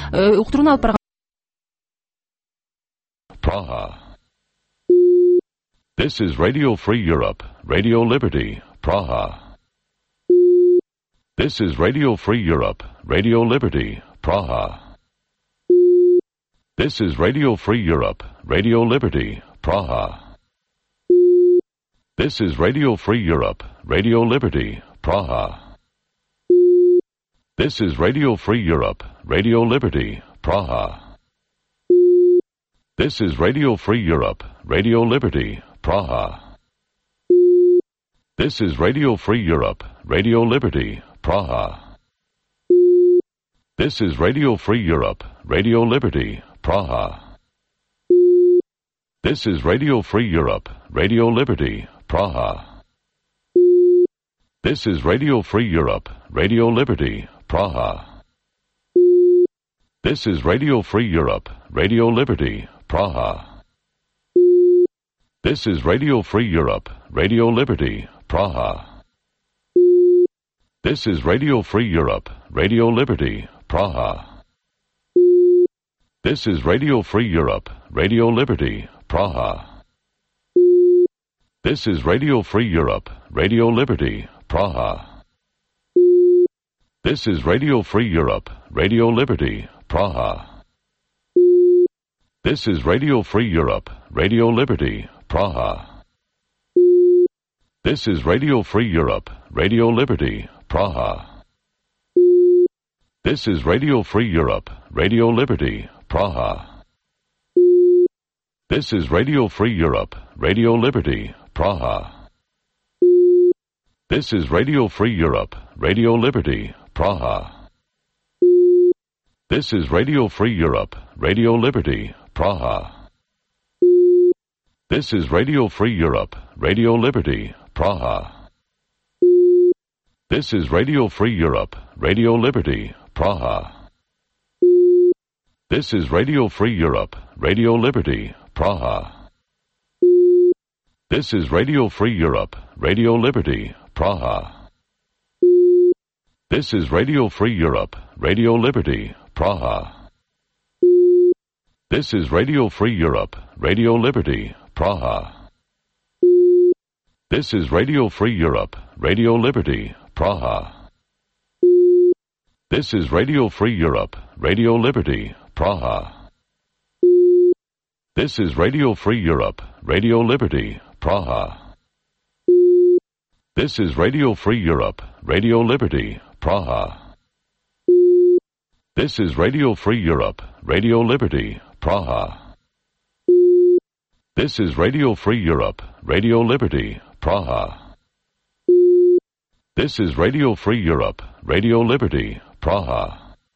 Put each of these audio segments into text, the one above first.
уктуруну алып барган. Praha. This is Radio Free Europe, Radio Liberty, Praha. This is Radio Free Europe, Radio Liberty, Praha. This is Radio Free Europe, Radio Liberty, Praha. This is Radio Free Europe, Radio Liberty, Praha. This is Radio Free Europe, Radio Liberty, Praha. This is Radio Free Europe, Radio Liberty, Praha. This is Radio Free Europe, Radio Liberty, Praha. This is Radio Free Europe, Radio Liberty, Praha. This is Radio Free Europe, Radio Liberty, Praha. This is Radio Free Europe, Radio Liberty, Praha. This is Radio Free Europe, Radio Liberty, Praha. This is Radio Free Europe, Radio Liberty, Praha. This is Radio Free Europe, Radio Liberty, Praha. This is Radio Free Europe, Radio Liberty, Praha. This is Radio Free Europe, Radio Liberty, Praha. This is Radio Free Europe, Radio Liberty, Praha. This is Radio Free Europe, Radio Liberty, Praha. This is Radio Free Europe, Radio Liberty, Praha. This is Radio Free Europe, Radio Liberty, Praha. This is Radio Free Europe, Radio Liberty, Praha. This is Radio Free Europe, Radio Liberty, Praha. This is Radio Free Europe, Radio Liberty, Praha. This is Radio Free Europe, Radio Liberty, Praha. This is Radio Free Europe, Radio Liberty, Praha. This is Radio Free Europe, Radio Liberty, Praha. This is Radio Free Europe, Radio Liberty, Praha. This is Radio Free Europe, Radio Liberty, Praha. This is Radio Free Europe, Radio Liberty, Praha. This is Radio Free Europe, Radio Liberty, Praha. This is Radio Free Europe, Radio Liberty, Praha. This is Radio Free Europe, Radio Liberty, Praha. This is Radio Free Europe, Radio Liberty, Praha. This is Radio Free Europe, Radio Liberty, Praha. This is Radio Free Europe, Radio Liberty, Praha. This is Radio Free Europe, Radio Liberty, Praha.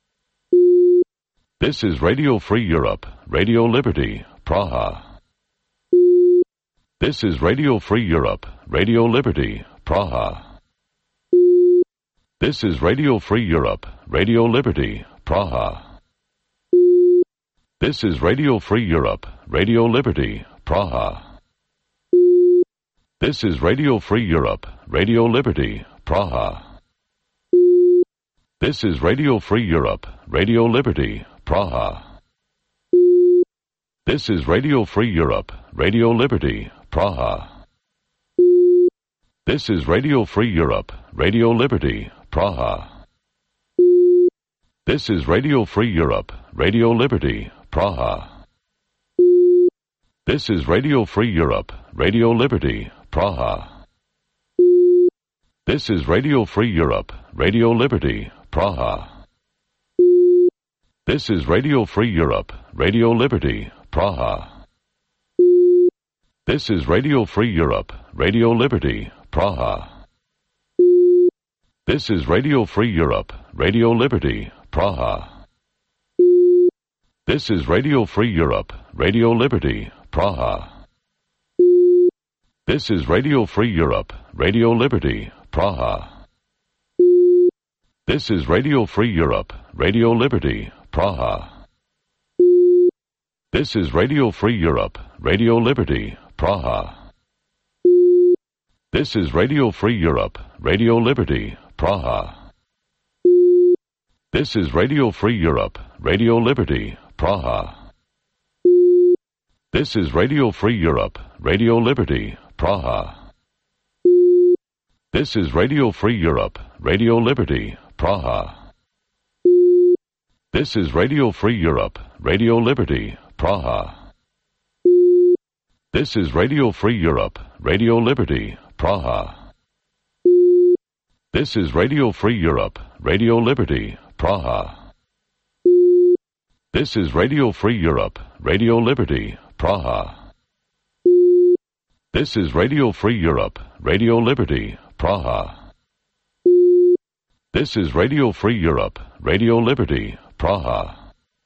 This is Radio Free Europe, Radio Liberty, Praha. This is Radio Free Europe, Radio Liberty, Praha. This is Radio Free Europe, Radio Liberty, Praha. This is Radio Free Europe, Radio Liberty, Praha. This is Radio Free Europe, Radio Liberty, Praha. This is Radio Free Europe, Radio Liberty, Praha. This is Radio Free Europe, Radio Liberty, Praha. This is Radio Free Europe, Radio Liberty, Praha. This is Radio Free Europe, Radio Liberty, Praha. This is Radio Free Europe, Radio Liberty, Praha. This is Radio Free Europe, Radio Liberty, Praha. This is Radio Free Europe, Radio Liberty, Praha. This is Radio Free Europe, Radio Liberty, Praha. This is Radio Free Europe, Radio Liberty, Praha. This is Radio Free Europe, Radio Liberty, Praha. This is Radio Free Europe, Radio Liberty, Praha. This is Radio Free Europe, Radio Liberty, Praha. This is Radio Free Europe, Radio Liberty, Praha. This is Radio Free Europe, Radio Liberty, Praha. This is Radio Free Europe, Radio Liberty, Praha. This is Radio Free Europe, Radio Liberty, Praha. This is Radio Free Europe, Radio Liberty, Praha. This is Radio Free Europe, Radio Liberty, Praha. This is Radio Free Europe, Radio Liberty, Praha. This is Radio Free Europe, Radio Liberty, Praha. This is Radio Free Europe, Radio Liberty, Praha. This is Radio Free Europe, Radio Liberty, Praha. This is Radio Free Europe, Radio Liberty, Praha.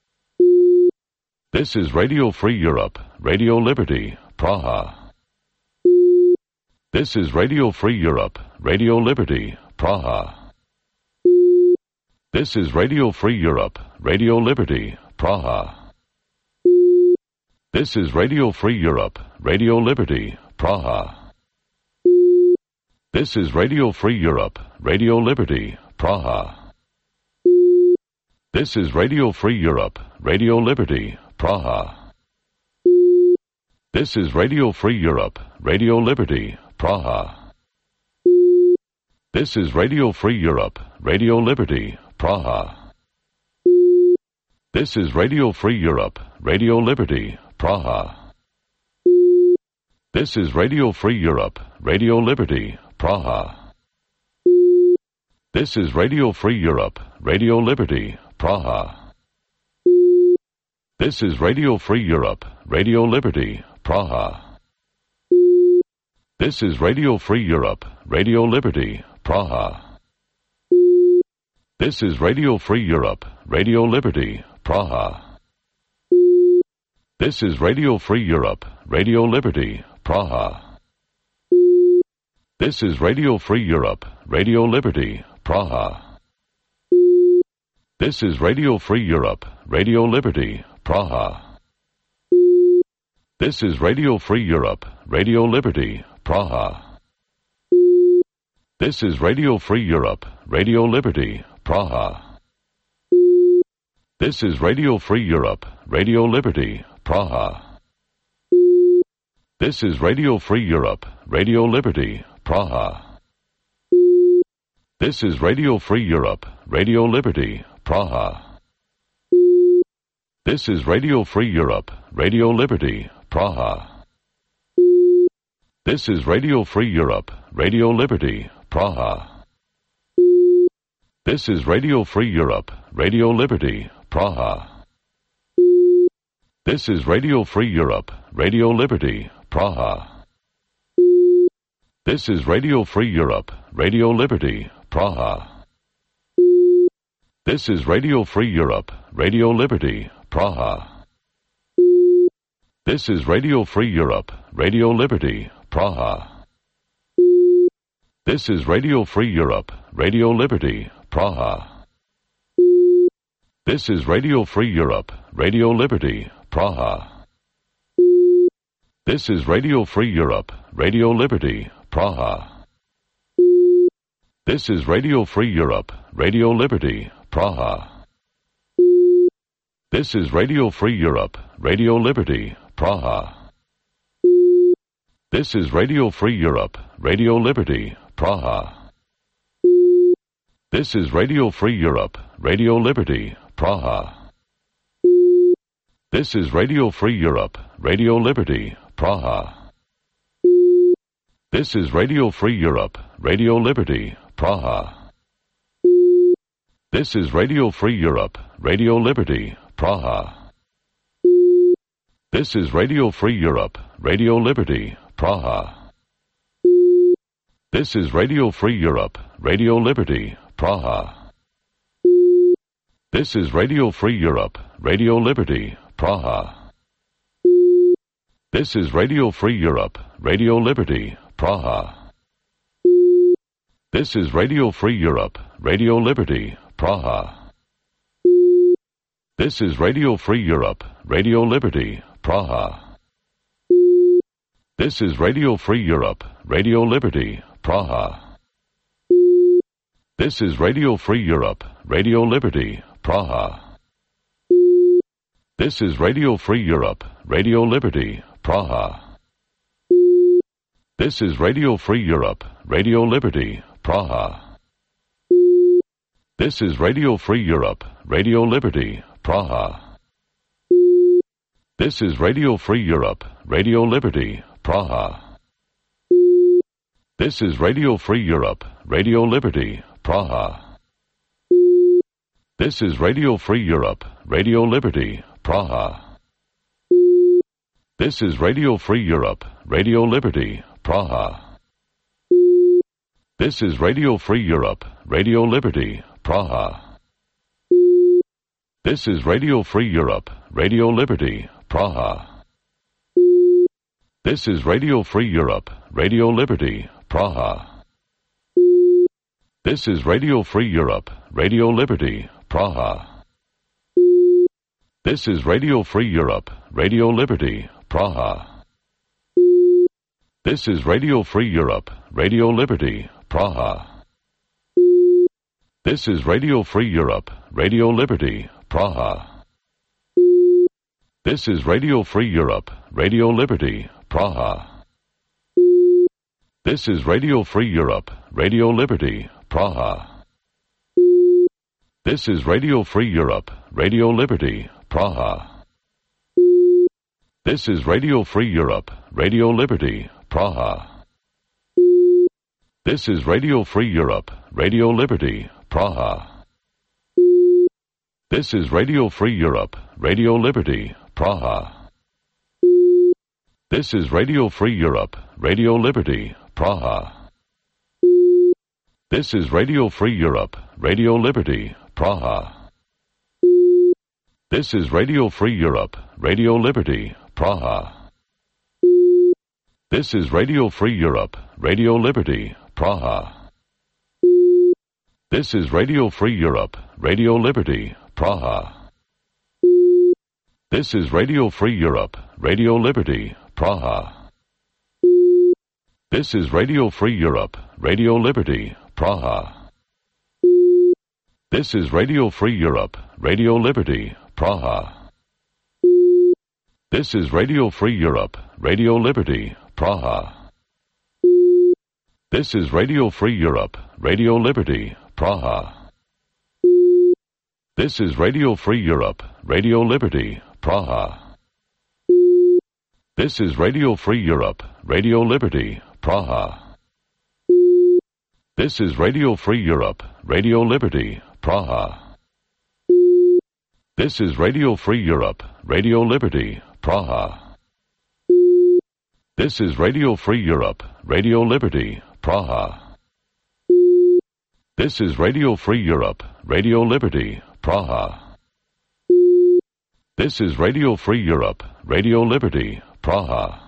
This is Radio Free Europe, Radio Liberty, Praha. This is Radio Free Europe, Radio Liberty, Praha. This is Radio Free Europe, Radio Liberty, Praha. This is Radio Free Europe, Radio Liberty, Praha. This is Radio Free Europe, Radio Liberty, Praha. This is Radio Free Europe, Radio Liberty, Praha. This is Radio Free Europe, Radio Liberty, Praha. This is Radio Free Europe, Radio Liberty, Praha. This is Radio Free Europe, Radio Liberty, Praha. This is Radio Free Europe, Radio Liberty, Praha. This is Radio Free Europe, Radio Liberty, Praha. This is Radio Free Europe, Radio Liberty, Praha. This is Radio Free Europe, Radio Liberty, Praha. This is Radio Free Europe, Radio Liberty, Praha. This is Radio Free Europe, Radio Liberty, Praha. This is Radio Free Europe, Radio Liberty, Praha. This is Radio Free Europe, Radio Liberty, Praha. This is Radio Free Europe, Radio Liberty, Praha. This is Radio Free Europe, Radio Liberty, Praha. This is Radio Free Europe, Radio Liberty, Praha. This is Radio Free Europe, Radio Liberty, Praha. This is Radio Free Europe, Radio Liberty, Praha. This is Radio Free Europe, Radio Liberty, Praha. This is Radio Free Europe, Radio Liberty, Praha. This is Radio Free Europe, Radio Liberty, Praha. This is Radio Free Europe, Radio Liberty, Praha. This is Radio Free Europe, Radio Liberty, Praha. This is Radio Free Europe, Radio Liberty, Praha. This is Radio Free Europe, Radio Liberty, Praha. This is Radio Free Europe, Radio Liberty, Praha. This is Radio Free Europe, Radio Liberty, Praha. This is Radio Free Europe, Radio Liberty, Praha. This is Radio Free Europe, Radio Liberty, Praha. This is Radio Free Europe, Radio Liberty, Praha. This is Radio Free Europe, Radio Liberty, Praha. This is Radio Free Europe, Radio Liberty, Praha. This is Radio Free Europe, Radio Liberty, Praha. This is Radio Free Europe, Radio Liberty, Praha. This is Radio Free Europe, Radio Liberty, Praha. This is Radio Free Europe, Radio Liberty, Praha. This is Radio Free Europe, Radio Liberty, Praha. This is Radio Free Europe, Radio Liberty, Praha. This is Radio Free Europe, Radio Liberty, Praha. This is Radio Free Europe, Radio Liberty, Praha. This is Radio Free Europe, Radio Liberty, Praha. This is Radio Free Europe, Radio Liberty, Praha. This is Radio Free Europe, Radio Liberty, Praha. This is Radio Free Europe, Radio Liberty, Praha. This is Radio Free Europe, Radio Liberty, Praha. This is Radio Free Europe, Radio Liberty, Praha. This is Radio Free Europe, Radio Liberty, Praha. This is Radio Free Europe, Radio Liberty, Praha. This is Radio Free Europe, Radio Liberty, Praha. This is Radio Free Europe, Radio Liberty, Praha. This is Radio Free Europe, Radio Liberty, Praha. This is Radio Free Europe, Radio Liberty, Praha. This is Radio Free Europe, Radio Liberty, Praha. This is Radio Free Europe, Radio Liberty, Praha. This is Radio Free Europe, Radio Liberty, Praha. This is Radio Free Europe, Radio Liberty, Praha. This is Radio Free Europe, Radio Liberty, Praha. This is Radio Free Europe, Radio Liberty, Praha. This is Radio Free Europe, Radio Liberty, Praha. This is Radio Free Europe, Radio Liberty, Praha. This is Radio Free Europe, Radio Liberty, Praha. This is Radio Free Europe, Radio Liberty, Praha. This is Radio Free Europe, Radio Liberty, Praha. This is Radio Free Europe, Radio Liberty, Praha. This is Radio Free Europe, Radio Liberty, Praha. This is Radio Free Europe, Radio Liberty, Praha. This is Radio Free Europe, Radio Liberty, Praha. This is Radio Free Europe, Radio Liberty, Praha. This is Radio Free Europe, Radio Liberty, Praha. This is Radio Free Europe, Radio Liberty, Praha. This is Radio Free Europe, Radio Liberty, Praha. This is Radio Free Europe, Radio Liberty, Praha. This is Radio Free Europe, Radio Liberty, Praha. This is Radio Free Europe, Radio Liberty, Praha. This is Radio Free Europe, Radio Liberty, Praha. This is Radio Free Europe, Radio Liberty, Praha. This is Radio Free Europe, Radio Liberty, Praha. This is Radio Free Europe, Radio Liberty, Praha. This is Radio Free Europe, Radio Liberty, Praha. This is Radio Free Europe, Radio Liberty, Praha.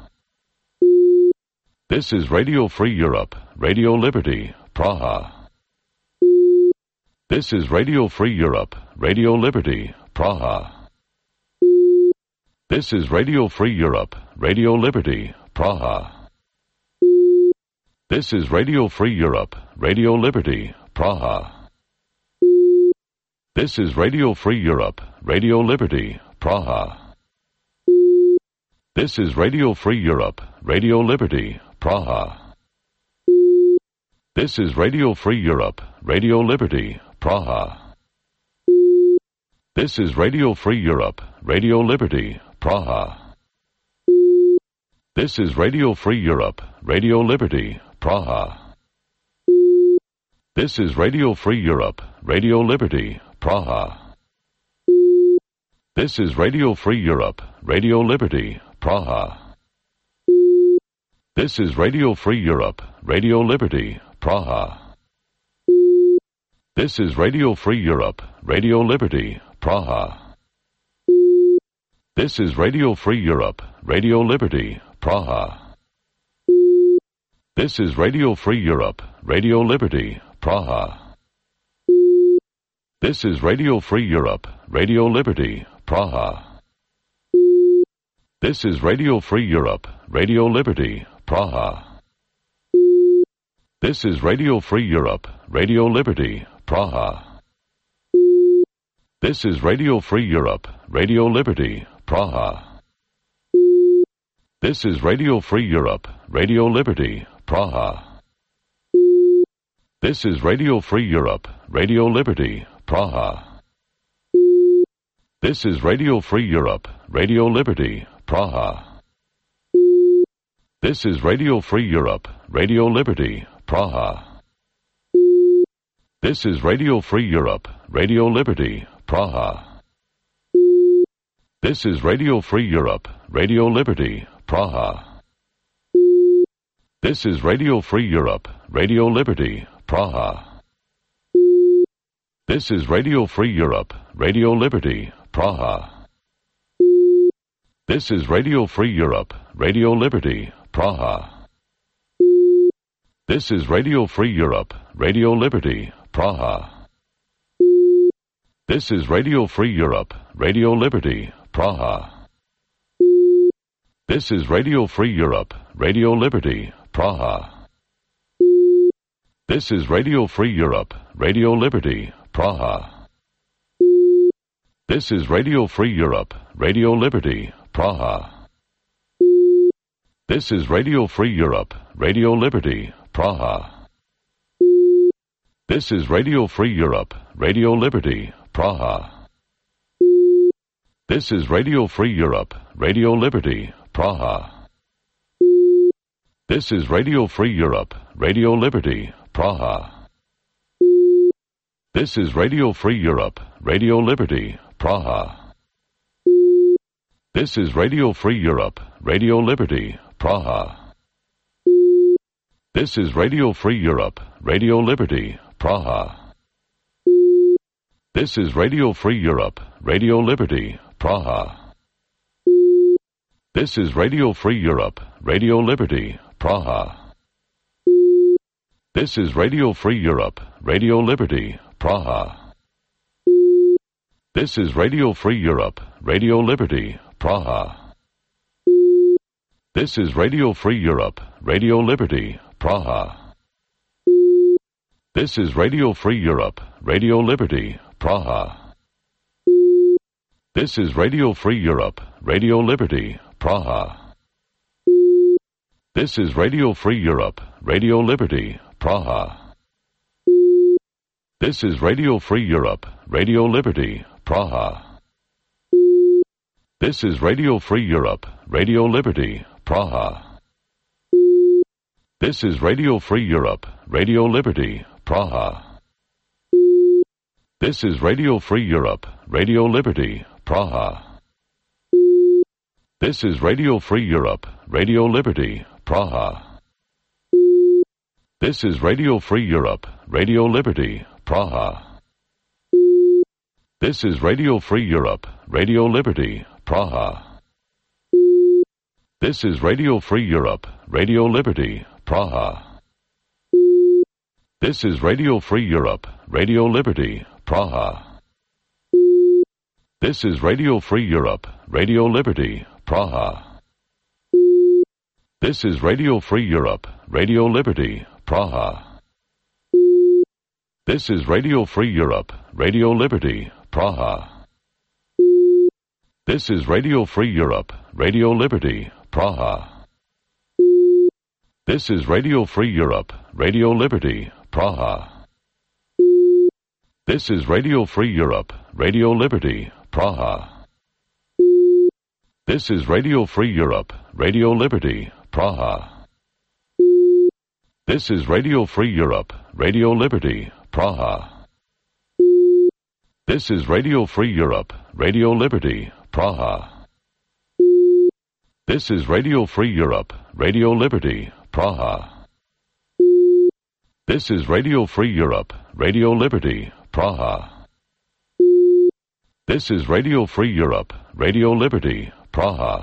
This is Radio Free Europe, Radio Liberty, Praha. This is Radio Free Europe, Radio Liberty, Praha. This is Radio Free Europe, Radio Liberty, Praha. This is Radio Free Europe, Radio Liberty, Praha. This is Radio Free Europe, Radio Liberty, Praha. This is Radio Free Europe, Radio Liberty, Praha. This is Radio Free Europe, Radio Liberty, Praha. This is Radio Free Europe, Radio Liberty, Praha. This is Radio Free Europe, Radio Liberty, Praha. This is Radio Free Europe, Radio Liberty, Praha. This is Radio Free Europe, Radio Liberty, Praha. This is Radio Free Europe, Radio Liberty, Praha. This is Radio Free Europe, Radio Liberty, Praha. This is Radio Free Europe, Radio Liberty, Praha. This is Radio Free Europe, Radio Liberty, Praha. This is Radio Free Europe, Radio Liberty, Praha. This is Radio Free Europe, Radio Liberty, Praha. This is Radio Free Europe, Radio Liberty, Praha. This is Radio Free Europe, Radio Liberty, Praha. This is Radio Free Europe, Radio Liberty, Praha. This is Radio Free Europe, Radio Liberty, Praha. This is Radio Free Europe, Radio Liberty, Praha. This is Radio Free Europe, Radio Liberty, Praha. This is Radio Free Europe, Radio Liberty, Praha. This is Radio Free Europe, Radio Liberty, Praha. This is Radio Free Europe, Radio Liberty, Praha. This is Radio Free Europe, Radio Liberty, Praha. This is Radio Free Europe, Radio Liberty, Praha. This is Radio Free Europe, Radio Liberty, Praha. This is Radio Free Europe, Radio Liberty, Praha. This is Radio Free Europe, Radio Liberty, Praha. This is Radio Free Europe, Radio Liberty, Praha. This is Radio Free Europe, Radio Liberty, Praha. This is Radio Free Europe, Radio Liberty, Praha. This is Radio Free Europe, Radio Liberty, Praha. This is Radio Free Europe, Radio Liberty, Praha. This is Radio Free Europe, Radio Liberty, Praha. This is Radio Free Europe, Radio Liberty, Praha. This is Radio Free Europe, Radio Liberty, Praha. This is Radio Free Europe, Radio Liberty, Praha. This is Radio Free Europe, Radio Liberty, Praha. This is Radio Free Europe, Radio Liberty, Praha. This is Radio Free Europe, Radio Liberty, Praha. This is Radio Free Europe, Radio Liberty, Praha. This is Radio Free Europe, Radio Liberty, Praha. This is Radio Free Europe, Radio Liberty, Praha. This is Radio Free Europe, Radio Liberty, Praha. This is Radio Free Europe, Radio Liberty, Praha. This is Radio Free Europe, Radio Liberty, Praha. This is Radio Free Europe, Radio Liberty, Praha. This is Radio Free Europe, Radio Liberty, Praha. This is Radio Free Europe, Radio Liberty, Praha. This is Radio Free Europe, Radio Liberty, Praha. This is Radio Free Europe, Radio Liberty, Praha. This is Radio Free Europe, Radio Liberty, Praha. This is Radio Free Europe, Radio Liberty, Praha. This is Radio Free Europe, Radio Liberty, Praha. This is Radio Free Europe, Radio Liberty, Praha. This is Radio Free Europe, Radio Liberty, Praha. This is Radio Free Europe, Radio Liberty, Praha. This is Radio Free Europe, Radio Liberty, Praha. This is Radio Free Europe, Radio Liberty, Praha. This is Radio Free Europe, Radio Liberty, Praha. This is Radio Free Europe, Radio Liberty, Praha. This is Radio Free Europe, Radio Liberty, Praha. This is Radio Free Europe, Radio Liberty, Praha. This is Radio Free Europe, Radio Liberty, Praha. This is Radio Free Europe, Radio Liberty, Praha. This is Radio Free Europe, Radio Liberty, Praha.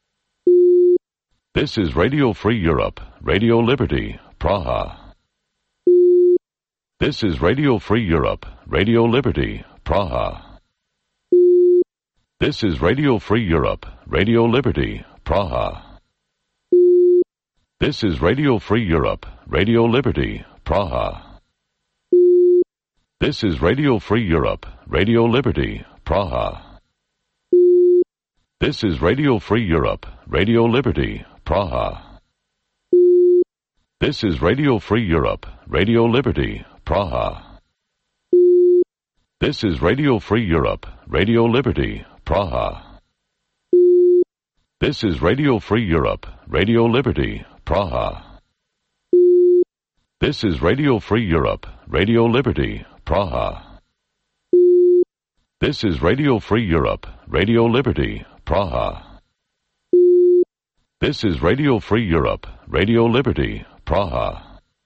This is Radio Free Europe, Radio Liberty, Praha. This is Radio Free Europe, Radio Liberty, Praha. This is Radio Free Europe, Radio Liberty, Praha. This is Radio Free Europe, Radio Liberty, Praha. This is Radio Free Europe, Radio Liberty, Praha. This is Radio Free Europe, Radio Liberty, Praha. This is Radio Free Europe, Radio Liberty, Praha. This is Radio Free Europe, Radio Liberty, Praha. This is Radio Free Europe, Radio Liberty, Praha. This is Radio Free Europe, Radio Liberty, Praha. This is Radio Free Europe, Radio Liberty, Praha. This is Radio Free Europe, Radio Liberty, Praha.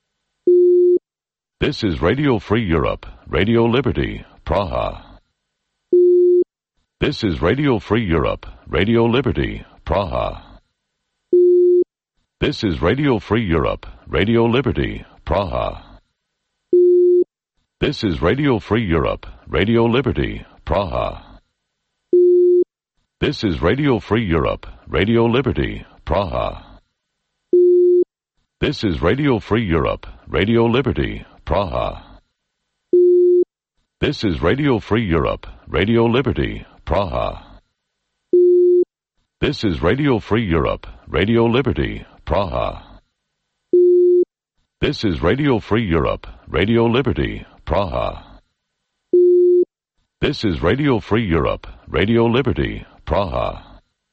This is Radio Free Europe, Radio Liberty, Praha. This is Radio Free Europe, Radio Liberty, Praha. This is Radio Free Europe, Radio Liberty, Praha. This is Radio Free Europe, Radio Liberty, Praha. This is Radio Free Europe, Radio Liberty, Praha. This is Radio Free Europe, Radio Liberty, Praha. This is Radio Free Europe, Radio Liberty, Praha. This is Radio Free Europe, Radio Liberty, Praha. This is Radio Free Europe, Radio Liberty, Praha. This is Radio Free Europe, Radio Liberty, Praha.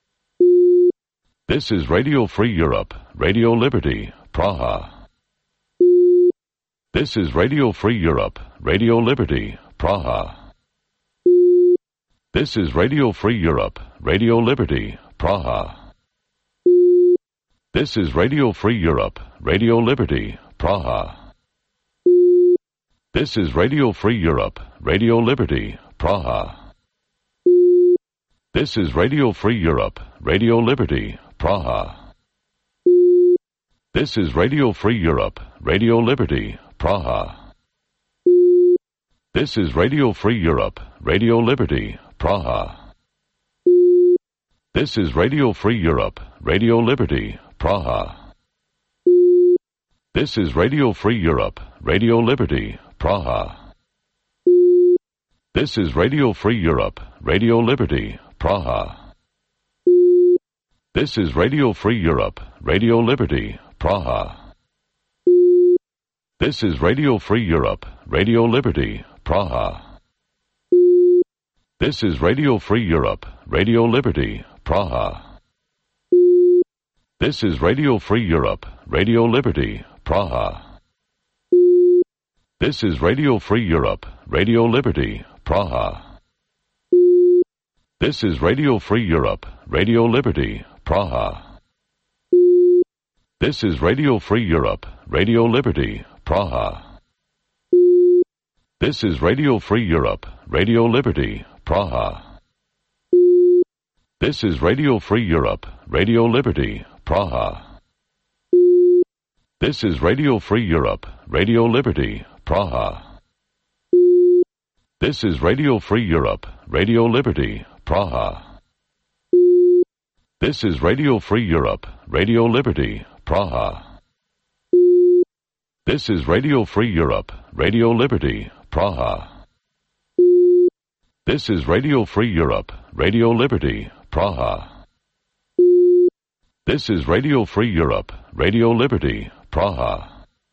This is Radio Free Europe, Radio Liberty, Praha. This is Radio Free Europe, Radio Liberty, Praha. This is Radio Free Europe, Radio Liberty, Praha. This is Radio Free Europe, Radio Liberty, Praha. This is Radio Free Europe, Radio Liberty, Praha. This is Radio Free Europe, Radio Liberty, Praha. This is Radio Free Europe, Radio Liberty, Praha. This is Radio Free Europe, Radio Liberty, Praha. This is Radio Free Europe, Radio Liberty, Praha. This is Radio Free Europe, Radio Liberty, Praha. This is Radio Free Europe, Radio Liberty, Praha. This is Radio Free Europe, Radio Liberty, Praha. This is Radio Free Europe, Radio Liberty, Praha. This is Radio Free Europe, Radio Liberty, Praha. This is Radio Free Europe, Radio Liberty, Praha. This is Radio Free Europe, Radio Liberty, Praha. This is Radio Free Europe, Radio Liberty, Praha. This is Radio Free Europe, Radio Liberty, Praha. This is Radio Free Europe, Radio Liberty, Praha. This is Radio Free Europe, Radio Liberty, Praha. This is Radio Free Europe, Radio Liberty, Praha. This is Radio Free Europe, Radio Liberty, Praha. This is Radio Free Europe, Radio Liberty, Praha. This is Radio Free Europe, Radio Liberty, Praha. This is Radio Free Europe, Radio Liberty, Praha. This is Radio Free Europe, Radio Liberty, Praha.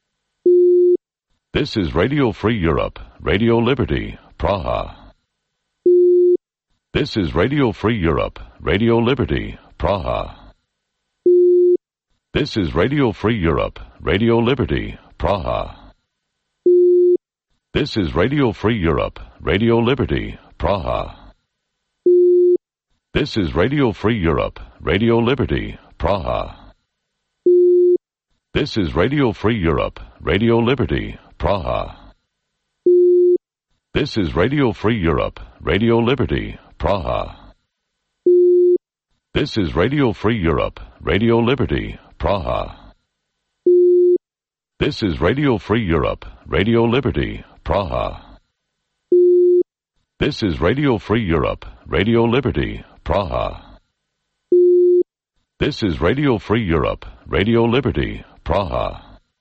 This is Radio Free Europe, Radio Liberty, Praha. This is Radio Free Europe, Radio Liberty, Praha. This is Radio Free Europe, Radio Liberty, Praha. This is Radio Free Europe, Radio Liberty, Praha. This is Radio Free Europe, Radio Liberty, Praha. This is Radio Free Europe, Radio Liberty, Praha. This is Radio Free Europe, Radio Liberty, Praha. This is Radio Free Europe, Radio Liberty, Praha. This is Radio Free Europe, Radio Liberty, Praha. This is Radio Free Europe, Radio Liberty, Praha. This is Radio Free Europe, Radio Liberty, Praha.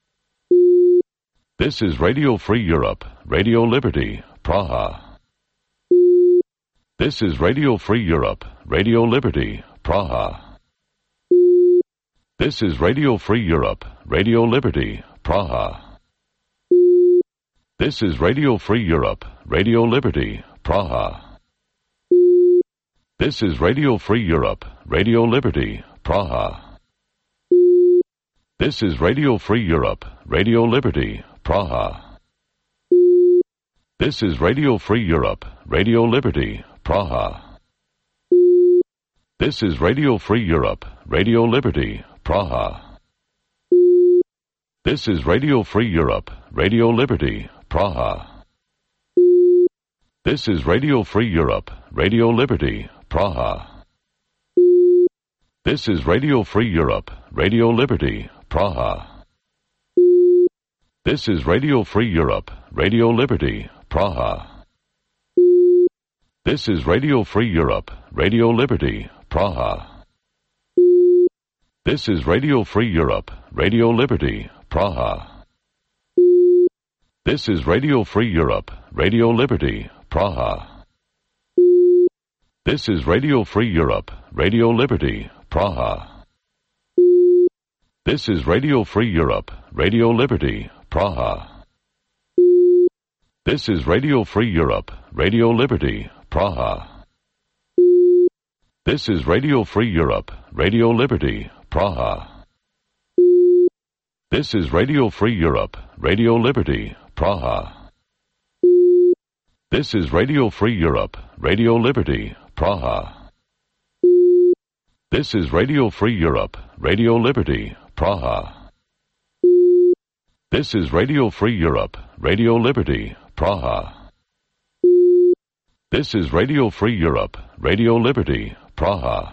This is Radio Free Europe, Radio Liberty, Praha. This is Radio Free Europe, Radio Liberty, Praha. This is Radio Free Europe, Radio Liberty, Praha. This is Radio Free Europe, Radio Liberty, Praha. This is Radio Free Europe, Radio Liberty, Praha. This is Radio Free Europe, Radio Liberty, Praha. This is Radio Free Europe, Radio Liberty, Praha. This is Radio Free Europe, Radio Liberty, Praha. This is Radio Free Europe, Radio Liberty, Praha. This is Radio Free Europe, Radio Liberty, Praha. This is Radio Free Europe, Radio Liberty, Praha. This is Radio Free Europe, Radio Liberty, Praha. This is Radio Free Europe, Radio Liberty, Praha. This is Radio Free Europe, Radio Liberty, Praha. This is Radio Free Europe, Radio Liberty, Praha. This is Radio Free Europe, Radio Liberty, Praha. This is Radio Free Europe, Radio Liberty, Praha. This is Radio Free Europe, Radio Liberty, Praha. This is Radio Free Europe, Radio Liberty, Praha. This is Radio Free Europe, Radio Liberty, Praha. This is Radio Free Europe, Radio Liberty, Praha. This is Radio Free Europe, Radio Liberty, Praha. This is Radio Free Europe, Radio Liberty, Praha. This is Radio Free Europe, Radio Liberty, Praha.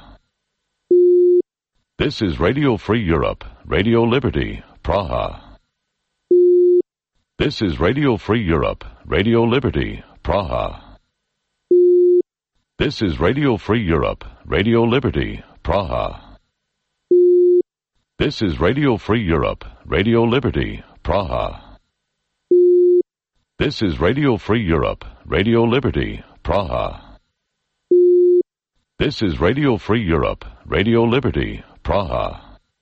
This is Radio Free Europe, Radio Liberty, Praha. This is Radio Free Europe, Radio Liberty, Praha. This is Radio Free Europe, Radio Liberty, Praha. This is Radio Free Europe, Radio Liberty, Praha. This is Radio Free Europe, Radio Liberty, Praha. This is Radio Free Europe, Radio Liberty, Praha.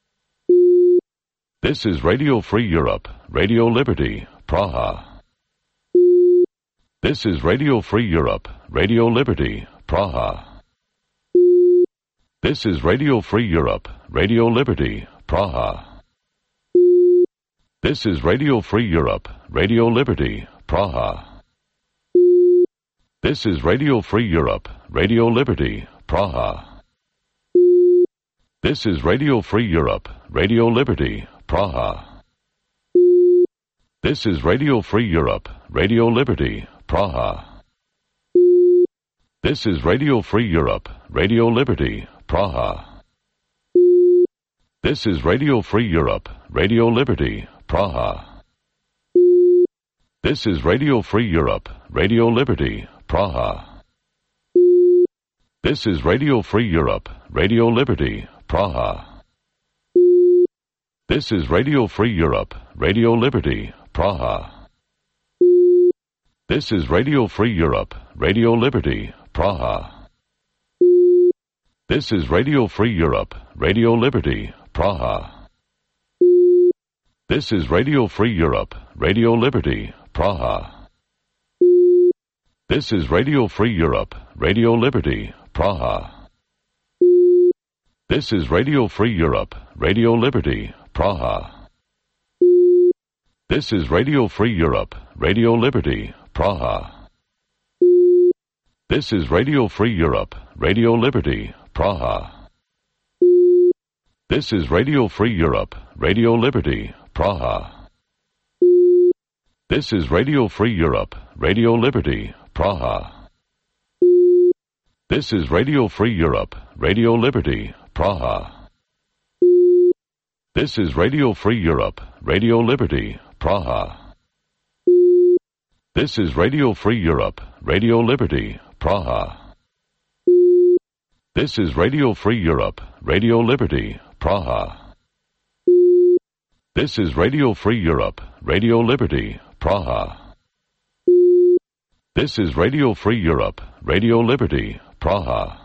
This is Radio Free Europe, Radio Liberty, Praha. This is Radio Free Europe, Radio Liberty, Praha. This is Radio Free Europe, Radio Liberty, Praha. This is Radio Free Europe, Radio Liberty, Praha. This is Radio Free Europe, Radio Liberty, Praha. This is Radio Free Europe, Radio Liberty, Praha. This is Radio Free Europe, Radio Liberty, Praha. This is Radio Free Europe, Radio Liberty, Praha. This is Radio Free Europe, Radio Liberty, Praha. This is Radio Free Europe, Radio Liberty, Praha. This is Radio Free Europe, Radio Liberty, Praha. This is Radio Free Europe, Radio Liberty, Praha. This is Radio Free Europe, Radio Liberty, Praha. This is Radio Free Europe, Radio Liberty, Praha. This is Radio Free Europe, Radio Liberty, Praha. This is Radio Free Europe, Radio Liberty, Praha. This is Radio Free Europe, Radio Liberty, Praha. This is Radio Free Europe, Radio Liberty, Praha. This is Radio Free Europe, Radio Liberty, Praha. This is Radio Free Europe, Radio Liberty, Praha. This is Radio Free Europe, Radio Liberty, Praha. This is Radio Free Europe, Radio Liberty, Praha. This is Radio Free Europe, Radio Liberty, Praha. This is Radio Free Europe, Radio Liberty, Praha. This is Radio Free Europe, Radio Liberty, Praha. This is Radio Free Europe, Radio Liberty, Praha. This is Radio Free Europe, Radio Liberty, Praha.